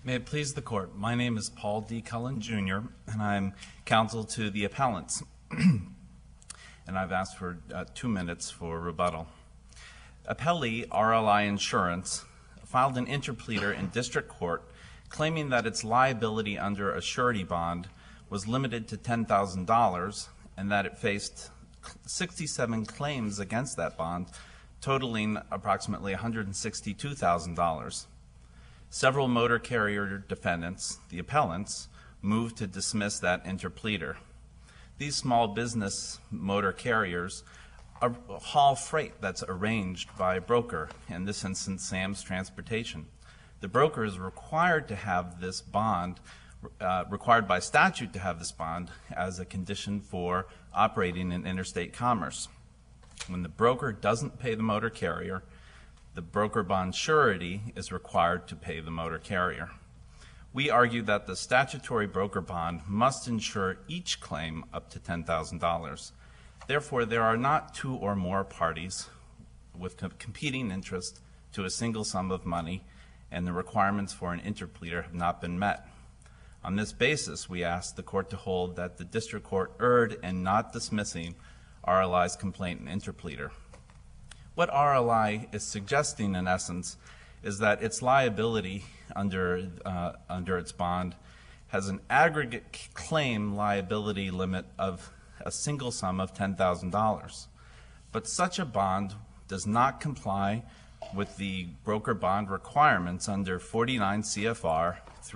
May it please the Court, my name is Paul D. Cullen, Jr., and I'm counsel to the appellants, and I've asked for 2 minutes for rebuttal. Appellee RLI Insurance filed an interpleader in district court claiming that its liability under a surety bond was limited to $10,000 and that it faced 67 claims against that bond, totaling approximately $162,000. Several motor carrier defendants, the appellants, moved to dismiss that interpleader. These small business motor carriers haul freight that's arranged by a broker, in this instance Sam's Transportation. The broker is required to have this bond, required by statute to have this bond as a condition for operating in interstate commerce. When the broker doesn't pay the motor carrier, the broker bond surety is required to pay the motor carrier. We argue that the statutory broker bond must insure each claim up to $10,000. Therefore, there are not two or more parties with competing interest to a single sum of money, and the requirements for an interpleader have not been met. On this basis, we ask the court to hold that the district court erred in not dismissing RLI's complaint and interpleader. What RLI is suggesting, in essence, is that its liability under its bond has an aggregate claim liability limit of a single sum of $10,000. But such a bond does not comply with the broker bond requirements under 49 CFR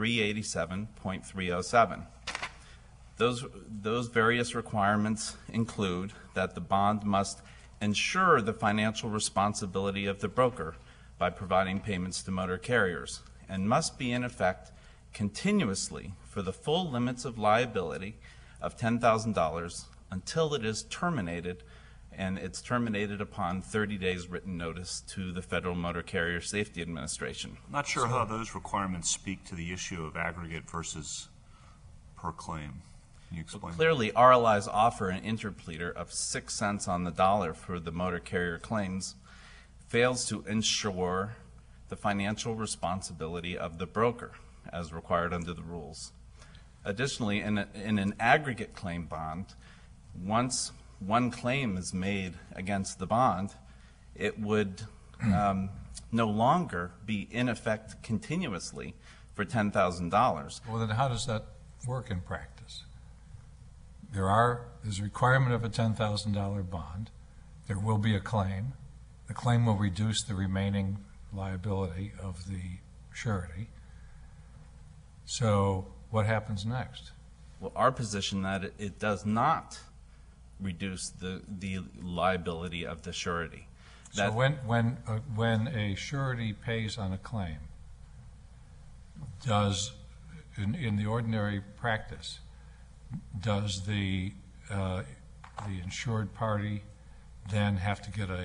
387.307. Those various requirements include that the bond must ensure the financial responsibility of the broker by providing payments to motor carriers, and must be in effect continuously for the full limits of liability of $10,000 until it is terminated, and it's terminated upon 30 days written notice to the Federal Motor Carrier Safety Administration. I'm not sure how those requirements speak to the issue of aggregate versus per claim. Can you explain? Well, clearly, RLI's offer an interpleader of 6 cents on the dollar for the motor carrier claims fails to ensure the financial responsibility of the broker as required under the rules. Additionally, in an aggregate claim bond, once one claim is made against the bond, it would no longer be in effect continuously for $10,000. Well, then how does that work in practice? There's a requirement of a $10,000 bond. There will be a claim. The claim will reduce the remaining liability of the surety. So what happens next? Well, our position that it does not reduce the liability of the surety. So when a surety pays on a claim, does in the ordinary practice, does the insured party then have to get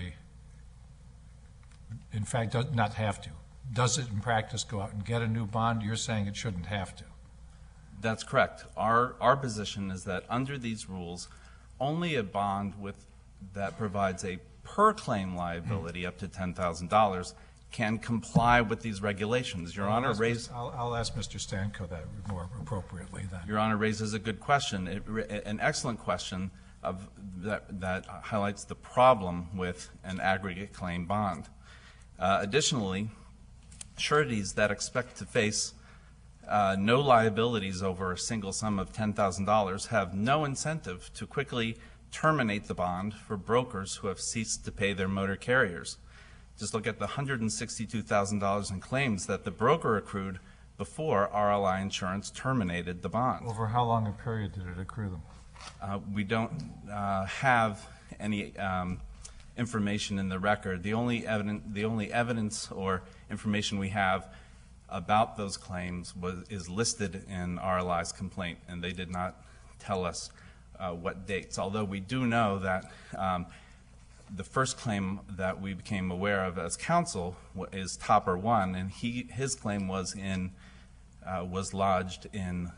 not have to? Does it in practice go out and get a new bond? You're saying it shouldn't have to. That's correct. Our position is that under these rules, only a bond that provides a per claim liability up to $10,000 can comply with these regulations. Your Honor, I'll ask Mr. Stanko that more appropriately then. Your Honor raises a good question, an excellent question that highlights the problem with an aggregate claim bond. Additionally, sureties that expect to face no liabilities over a single sum of $10,000 have no incentive to quickly terminate the bond for brokers who have ceased to pay their motor carriers. Just look at the $162,000 in claims that the broker accrued before RLI Insurance terminated the bond. Over how long a period did it accrue them? We don't have any information in the record. The only evidence or information we have about those claims is listed in RLI's complaint, and they did not tell us what dates. Although we do know that the first claim that we became aware of as counsel is Topper 1, and his claim was lodged in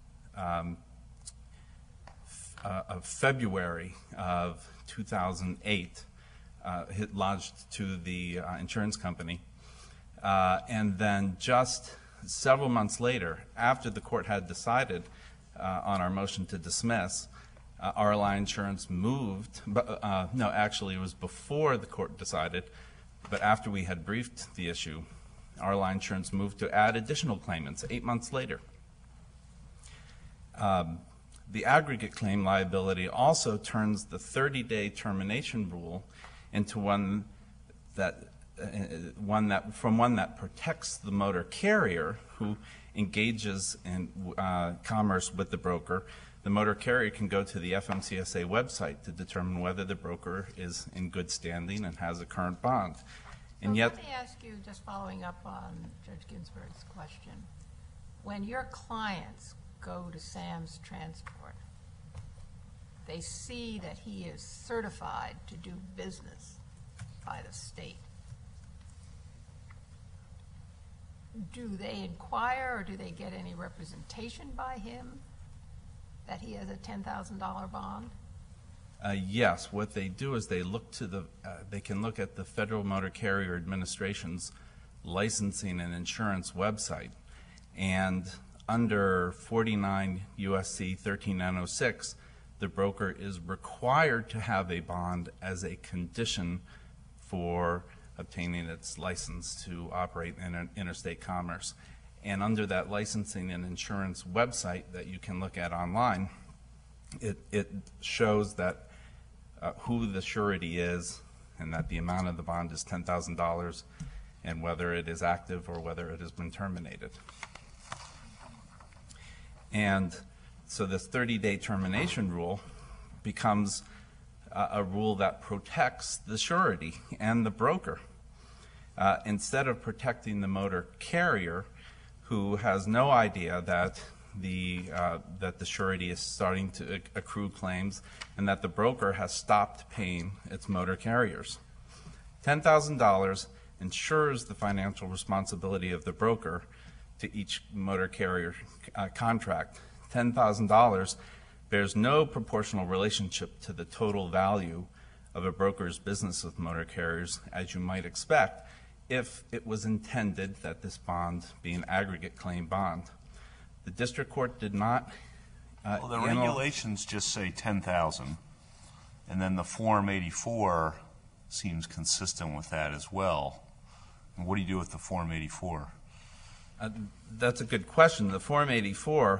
February of 2008, lodged to the insurance company. And then just several months later, after the court had decided on our motion to dismiss, RLI Insurance moved, no, actually it was before the court decided, but after we had briefed the issue, RLI Insurance moved to add additional claimants 8 months later. The aggregate claim liability also turns the 30-day termination rule into one that protects the motor carrier who engages in commerce with the broker. The motor carrier can go to the FMCSA website to determine whether the broker is in good standing and has a current bond. And yet, let me ask you, just following up on Judge Ginsburg's question, when your clients go to Sam's Transport, they see that he is certified to do business by the state. Do they inquire or do they get any representation by him that he has a $10,000 bond? Yes, what they do is they look to they can look at the Federal Motor Carrier Administration's licensing and insurance website, and under 49 USC 13906, the broker is required to have a bond as a condition for obtaining its license to operate in interstate commerce. And under that licensing and insurance website that you can look at online, it shows that who the surety is and that the amount of the bond is $10,000 and whether it is active or whether it has been terminated. And so this 30-day termination rule becomes a rule that protects the surety and the broker. Instead of protecting the motor carrier, who has no idea that the surety is starting to accrue claims and that the broker has stopped paying its motor carriers. $10,000 ensures the financial responsibility of the broker to each motor carrier contract. $10,000 bears no proportional relationship to the total value of a broker's business with motor carriers, as you might expect, if it was intended that this bond be an aggregate claim bond. The district court did not. Well, the regulations just say 10,000, and then the Form 84 seems consistent with that as well. And what do you do with the Form 84? That's a good question. The Form 84,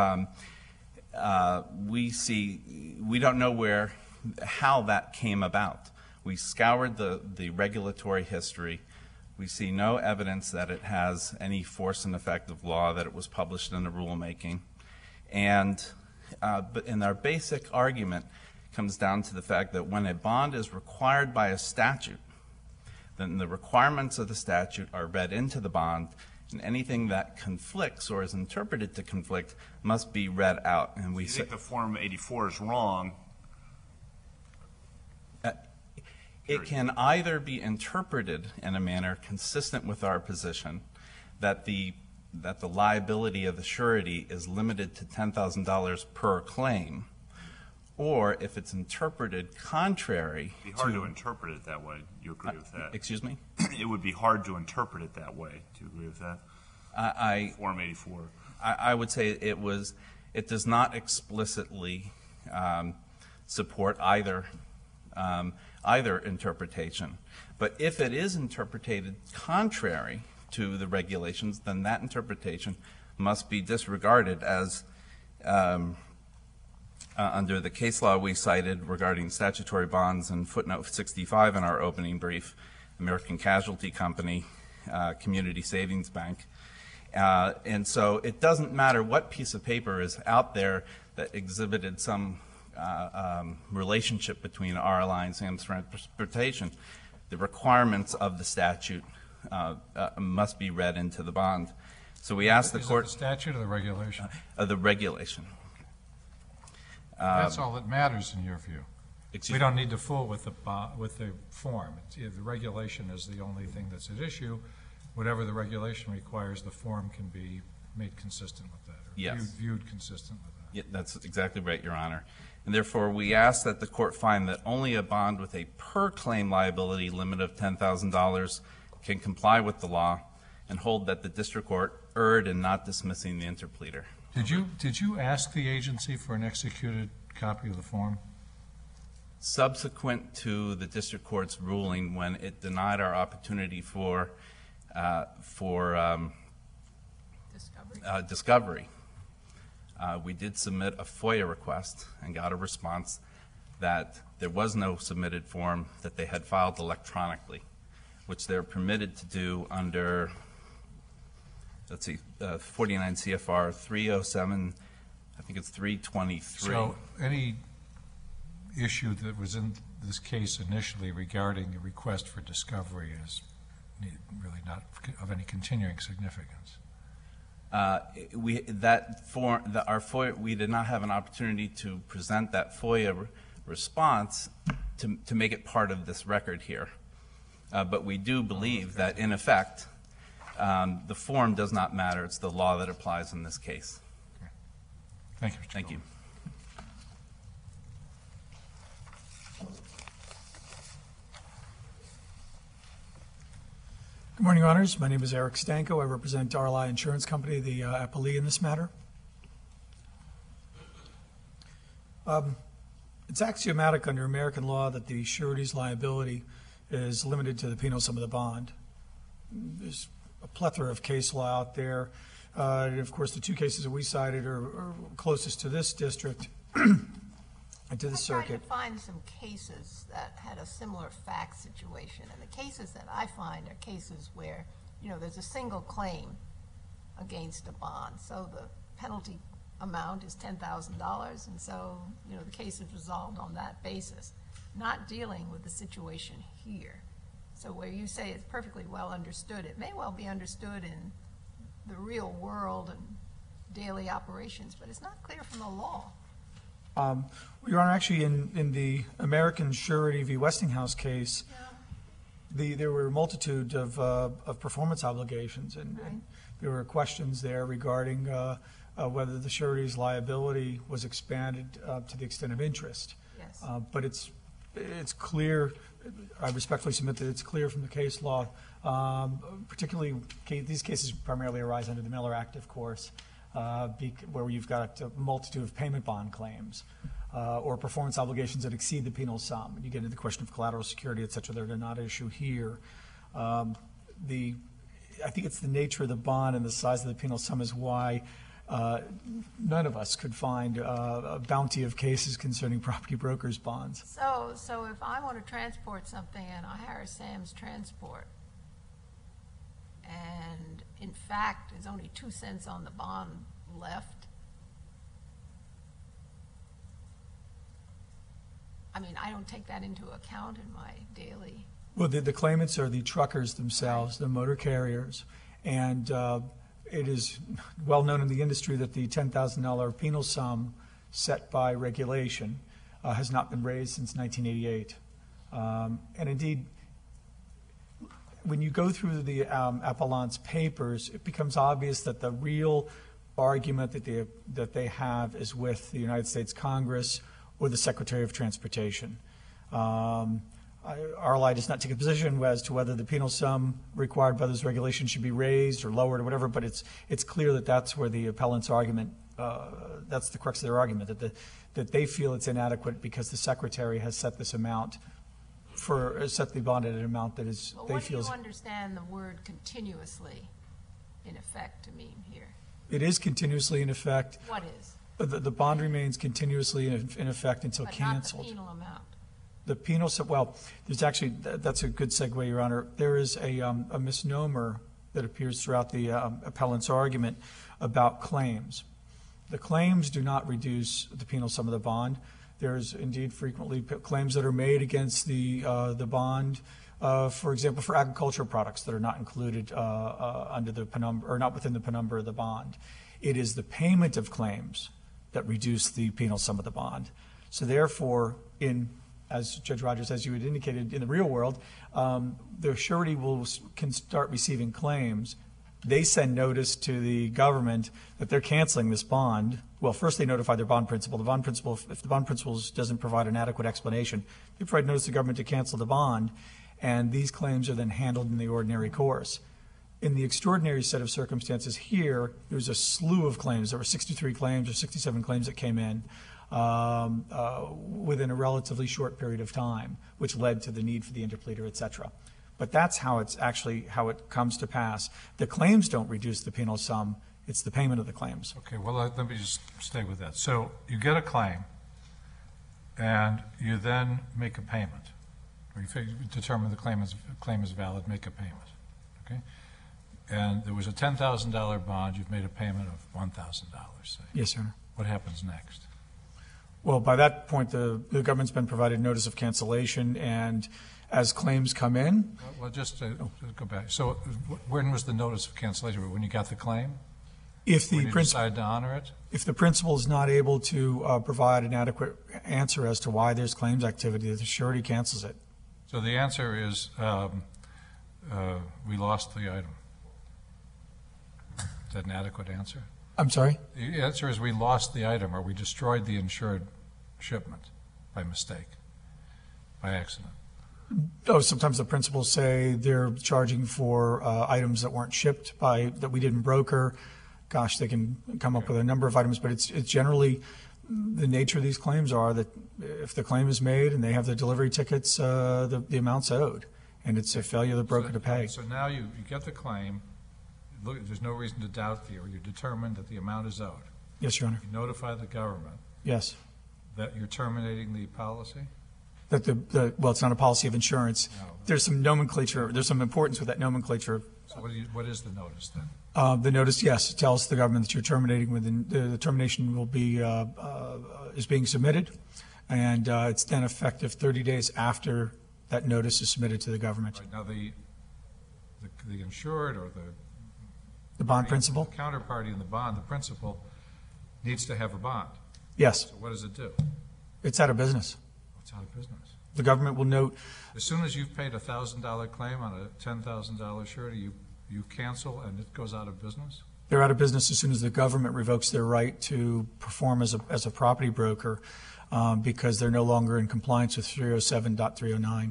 we don't know how that came about. We scoured the regulatory history. We see no evidence that it has any force and effect of law, that it was published in the rulemaking. But our basic argument comes down to the fact that when a bond is required by a statute, then the requirements of the statute are read into the bond, and anything that conflicts or is interpreted to conflict must be read out. And we think the Form 84 is wrong? It can either be interpreted in a manner consistent with our position that the liability of the surety is limited to $10,000 per claim, or if it's interpreted contrary It would be hard to interpret it that way. You agree with that? Excuse me? It would be hard to interpret it that way. Do you agree with that? Form 84. I would say it does not explicitly support either interpretation. But if it is interpreted contrary to the regulations, then that interpretation must be disregarded, as under the case law we cited regarding statutory bonds in footnote 65 in our opening brief, American Casualty Company, Community Savings Bank. And so it doesn't matter what piece of paper is out there that exhibited some relationship between RLI and Sam's Transportation. The requirements of the statute must be read into the bond. So we asked the court. Is it the statute or the regulation? The regulation. That's all that matters in your view. We Me? don't need to fool with the form. The regulation is the only thing that's at issue. Whatever the regulation requires, the form can be made consistent with that, or Yes. viewed consistent with that. Yeah, that's exactly right, Your Honor. And therefore, we ask that the court find that only a bond with a per-claim liability limit of $10,000 can comply with the law, and hold that the district court erred in not dismissing the interpleader. Did you ask the agency for an executed copy of the form? Subsequent to the district court's ruling, when it denied our opportunity for discovery, we did submit a FOIA request and got a response that there was no submitted form, that they had filed electronically, which they're permitted to do under, 49 CFR 307, I think it's 323. So any issue that was in this case initially regarding the request for discovery is really not of any continuing significance. We did not have an opportunity to present that FOIA response to make it part of this record here. But we do believe that, in effect, the form does not matter. It's the law that applies in this case. Okay. Thank you, Mr. Thank you. Good morning, Your Honors. My name is Eric Stanko. I represent RLI Insurance Company, the appellee in this matter. It's axiomatic under American law that the surety's liability is limited to the penal sum of the bond. There's a plethora of case law out there. And of course, the two cases that we cited are closest to this district and to the circuit. I tried to find some cases that had a similar fact situation, and the cases that I find are cases where, there's a single claim against a bond, so the penalty amount is $10,000, and so, the case is resolved on that basis, not dealing with the situation here. So where you say it's perfectly well understood, it may well be understood in the real world and daily operations, but it's not clear from the law. Your Honor, actually, in the American Surety v. Westinghouse case, there were a multitude of performance obligations, and there were questions there regarding whether the surety's liability was expanded to the extent of interest. Yes. But it's clear, I respectfully submit that it's clear from the case law, particularly these cases primarily arise under the Miller Act, of course, where you've got a multitude of payment bond claims or performance obligations that exceed the penal sum. And you get into the question of collateral security, et cetera. They're not an issue here. I think it's the nature of the bond and the size of the penal sum is why none of us could find a bounty of cases concerning property brokers' bonds. So if I want to transport something and I hire Sam's Transport, and in fact there's only 2 cents on the bond left, I don't take that into account in my daily. Well, the claimants are the truckers themselves, the motor carriers, and it is well known in the industry that the $10,000 penal sum set by regulation has not been raised since 1988. And indeed, when you go through the appellant's papers, it becomes obvious that the real argument that they have is with the United States Congress or the Secretary of Transportation. RLI does not take a position as to whether the penal sum required by this regulation should be raised or lowered or whatever, but it's clear that that's where the appellant's argument, that's the crux of their argument, that they feel it's inadequate because the Secretary has set this amount set the bond at an amount that is, Well, they what do feel. you understand the word continuously in effect to mean here? It is continuously in effect. What is? The bond remains continuously in effect until But canceled. not the penal amount. The penal, well, there's actually, that's a good segue, Your Honor. There is a misnomer that appears throughout the appellant's argument about claims. The claims do not reduce the penal sum of the bond. There's indeed frequently claims that are made against the bond, for example, for agricultural products that are not included under the penumbra, or not within the penumbra of the bond. It is the payment of claims that reduce the penal sum of the bond. So therefore, as Judge Rogers, as you had indicated, in the real world, the surety can start receiving claims. They send notice to the government that they're canceling this bond. Well, first they notify their bond principal. The bond principal, if the bond principal doesn't provide an adequate explanation, they provide notice to the government to cancel the bond, and these claims are then handled in the ordinary course. In the extraordinary set of circumstances here, there was a slew of claims. There were 63 claims or 67 claims that came in within a relatively short period of time, which led to the need for the interpleader, et cetera. But that's how it comes to pass. The claims don't reduce the penal sum. It's the payment of the claims. Okay, well, let me just stay with that. So you get a claim, and you then make a payment. Or you determine the claim is valid, make a payment. Okay? And there was a $10,000 bond. You've made a payment of $1,000, say. Yes, Your Honor. What happens next? Well, by that point, the government's been provided notice of cancellation, and as claims come in. Well, just to go back. So when was the notice of cancellation? When you got the claim? If the When you decide to honor it? If the principal is not able to provide an adequate answer as to why there's claims activity, the surety cancels it. So the answer is we lost the item. Is that an adequate answer? I'm sorry? The answer is we lost the item, or we destroyed the insured shipment by mistake, by accident. Oh, sometimes the principals say they're charging for items that weren't shipped that we didn't broker. Gosh, they can come up with a number of items, but it's generally the nature of these claims are that if the claim is made and they have the delivery tickets, the amount's owed, and it's a failure of the broker to pay. So now you get the claim. Look, there's no reason to doubt or you're determined that the amount is owed. Yes, Your Honor. You notify the government Yes. that you're terminating the policy? That well, it's not a policy of insurance. No. There's some nomenclature. There's some importance with that nomenclature. So what is the notice then? The notice, yes, tells the government that you're terminating within the termination will be is being submitted, and it's then effective 30 days after that notice is submitted to the government. Right, now the insured or The bond principal? the counterparty in the bond, the principal, needs to have a bond. Yes, So what does it do? it's out of business. It's out of business. The government will note. As soon as you've paid a $1,000 claim on a $10,000 surety, you cancel and it goes out of business? They're out of business as soon as the government revokes their right to perform as a property broker because they're no longer in compliance with 307.309.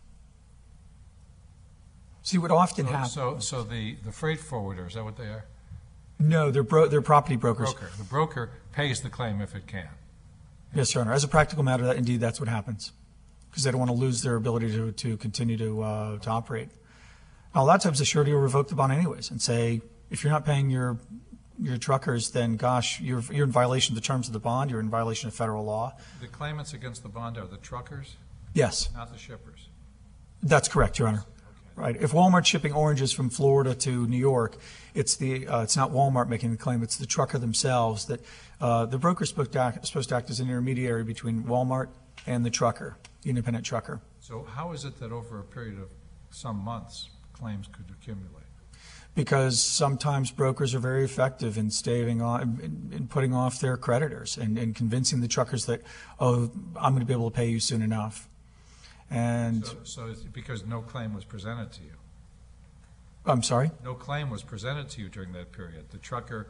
See, what often happens. So the freight forwarder, is that what they are? No, they're property brokers. The broker pays the claim if it can. Yes, Your Honor. As a practical matter, indeed, that's what happens because they don't want to lose their ability to continue to operate. Now, a lot of times the surety will revoke the bond anyways and say, if you're not paying your truckers, then gosh, you're in violation of the terms of the bond. You're in violation of federal law. The claimants against the bond are the truckers, Yes, not the shippers. that's correct, Your Honor. Right. If Walmart's shipping oranges from Florida to New York, it's not Walmart making the claim. It's the trucker themselves. That the broker's supposed to act as an intermediary between Walmart and the trucker, the independent trucker. So how is it that over a period of some months, claims could accumulate? Because sometimes brokers are very effective in staving on, in putting off their creditors and convincing the truckers that, oh, I'm going to be able to pay you soon enough. And So it's because no claim was presented to you. I'm sorry? No claim was presented to you during that period. The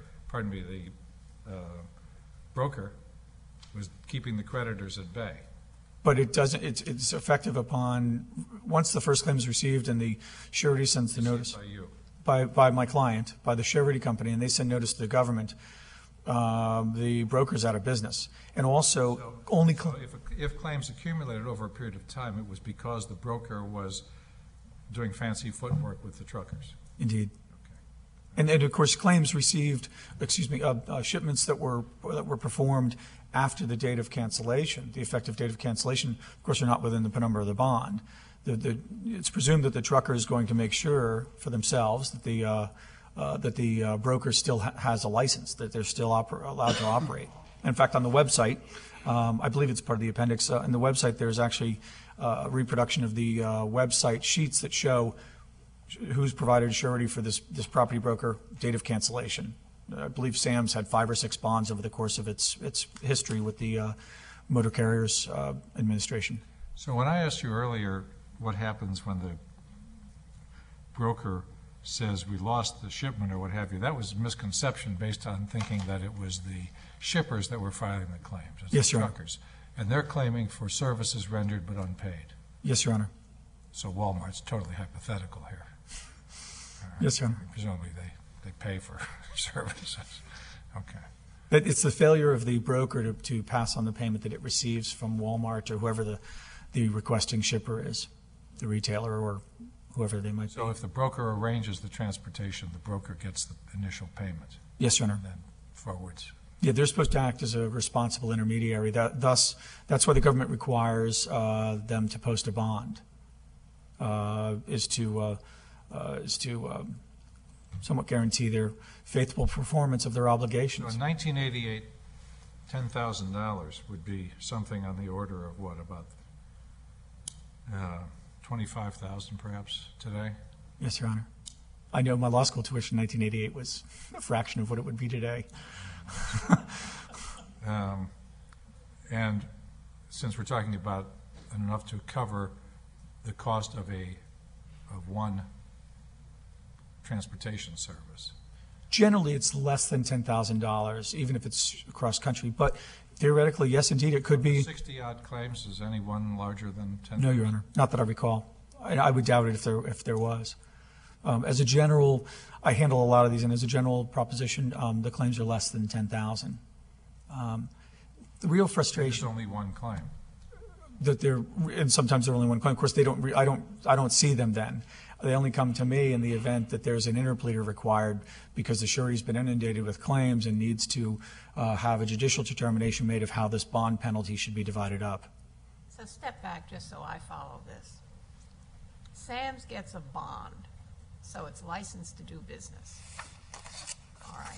broker was keeping the creditors at bay. But it doesn't. It's effective upon once the first claim is received and the surety sends the notice By you. by my client, by the surety company, and they send notice to the government. The broker's out of business, and also So if claims accumulated over a period of time, it was because the broker was doing fancy footwork with the truckers. Indeed. And of course, claims received, shipments that were performed after the date of cancellation, the effective date of cancellation, of course, are not within the penumbra of the bond. It's presumed that the trucker is going to make sure for themselves that the broker still has a license, that they're still allowed to operate. In fact, on the website, I believe it's part of the appendix, in the website there's actually a reproduction of the website sheets that show who's provided surety for this property broker, date of cancellation. I believe Sam's had 5 or 6 bonds over the course of its history with the Motor Carriers Administration. So when I asked you earlier what happens when the broker says we lost the shipment or what have you, that was a misconception based on thinking that it was the shippers that were filing the claims. It's Yes, the Your Honor. truckers. And they're claiming for services rendered but unpaid. Yes, Your Honor. So Walmart's totally hypothetical here. All Yes, Your Honor. Presumably they pay for services. Okay. But it's the failure of the broker to pass on the payment that it receives from Walmart or whoever the requesting shipper is, the retailer or whoever they might be. So if the broker arranges the transportation, the broker gets the initial payment, Yes, Your Honor. and then forwards. Yeah, they're supposed to act as a responsible intermediary. That's why the government requires them to post a bond, is to somewhat guarantee their faithful performance of their So obligations. in 1988, $10,000 would be something on the order of what, about 25,000 perhaps today? Yes, Your Honor. I know my law school tuition in 1988 was a fraction of what it would be today. And since we're talking about enough to cover the cost of one transportation service, Generally, it's less than $10,000, even if it's across country. But theoretically, yes, indeed, it could be. 60-odd claims, is any one larger than 10? No, Your Honor, not that I recall. I would doubt it if there was. As a general, I handle a lot of these, and as a general proposition, the claims are less than 10,000. The real There's frustration only one claim. that and sometimes they're only one claim. Of course, I don't see them then. They only come to me in the event that there's an interpleader required because the surety's been inundated with claims and needs to have a judicial determination made of how this bond penalty should be divided up. So step back just so I follow this. Sam's gets a bond, so it's licensed to do business. All right.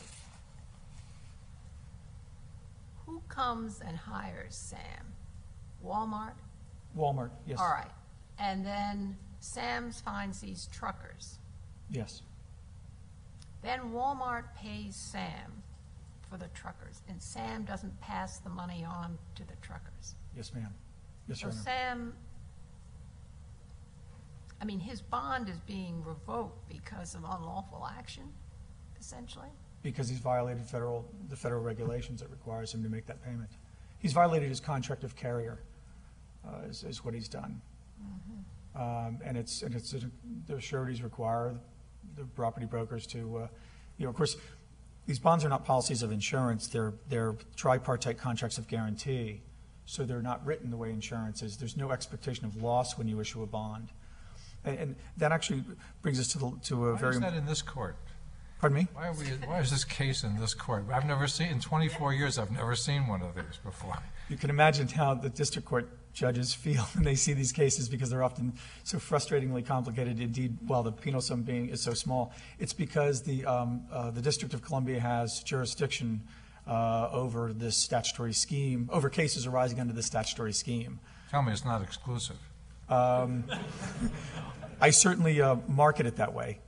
Who comes and hires Sam? Walmart? Walmart, yes. All right. And then Sam's finds these truckers. Yes. Then Walmart pays Sam for the truckers, and Sam doesn't pass the money on to the truckers. Yes, ma'am. Yes, So Your Honor. Sam, I mean, his bond is being revoked because of unlawful action, essentially? Because he's violated the federal regulations that requires him to make that payment. He's violated his contract of carrier, is what he's done. And the sureties require the property brokers to, of course, these bonds are not policies of insurance. They're tripartite contracts of guarantee. So they're not written the way insurance is. There's no expectation of loss when you issue a bond. And that actually brings us to a Why very... is that in this court? Pardon me? Why is this case in this court? In 24 years, I've never seen one of these before. You can imagine how the district court judges feel when they see these cases because they're often so frustratingly complicated. Indeed, while the penal sum is so small, it's because the District of Columbia has jurisdiction over this statutory scheme, over cases arising under the statutory scheme. Tell me it's not exclusive. I certainly market it that way.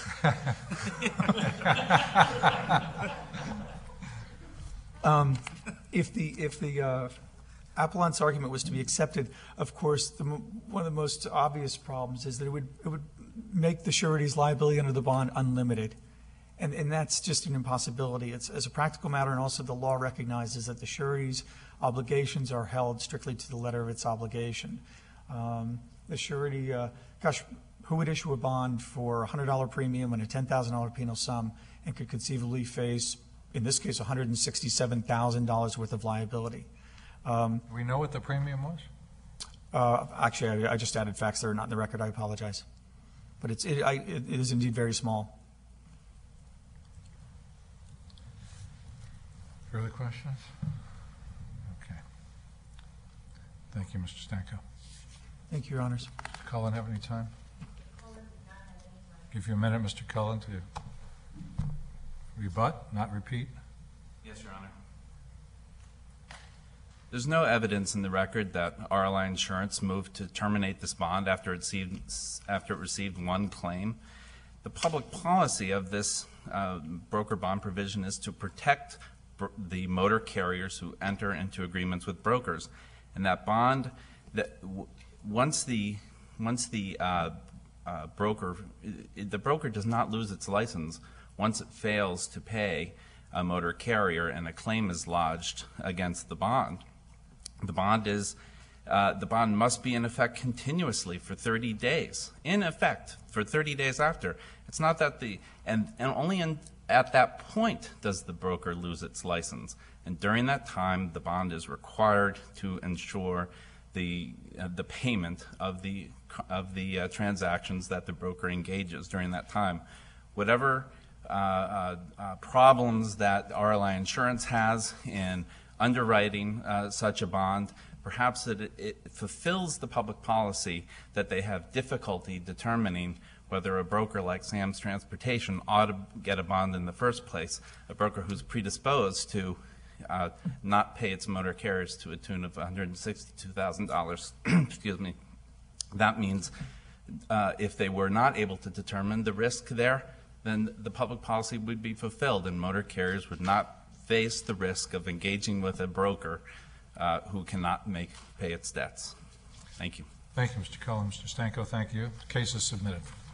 If the appellant's argument was to be accepted, of course, one of the most obvious problems is that it would make the surety's liability under the bond unlimited. And that's just an impossibility. It's as a practical matter, and also the law recognizes that the surety's obligations are held strictly to the letter of its obligation. The surety, who would issue a bond for a $100 premium and a $10,000 penal sum and could conceivably face, in this case, $167,000 worth of liability? We know what the premium was? Actually, I just added facts that are not in the record. I apologize. But it is indeed very small. Further questions? Okay. Thank you, Mr. Stanko. Thank you, Your Honors. Mr. Cullen, have any time? Give you a minute, Mr. Cullen, to rebut, not repeat. Yes, Your Honor. There's no evidence in the record that RLI Insurance moved to terminate this bond after it received one claim. The public policy of this broker bond provision is to protect the motor carriers who enter into agreements with brokers, and that bond, once the broker does not lose its license once it fails to pay a motor carrier and a claim is lodged against the bond. The bond is the bond must be in effect continuously for 30 days. In effect for 30 days after. It's not that and only at that point does the broker lose its license. And during that time, the bond is required to ensure the payment of the transactions that the broker engages during that time. Whatever problems that RLI Insurance has in underwriting such a bond, perhaps it fulfills the public policy that they have difficulty determining whether a broker like Sam's Transportation ought to get a bond in the first place, a broker who's predisposed to not pay its motor carriers to a tune of $162,000. Excuse me. That means if they were not able to determine the risk there, then the public policy would be fulfilled and motor carriers would not face the risk of engaging with a broker who cannot pay its debts. Thank you. Thank you, Mr. Cullen. Mr. Stanko, thank you. The case is submitted.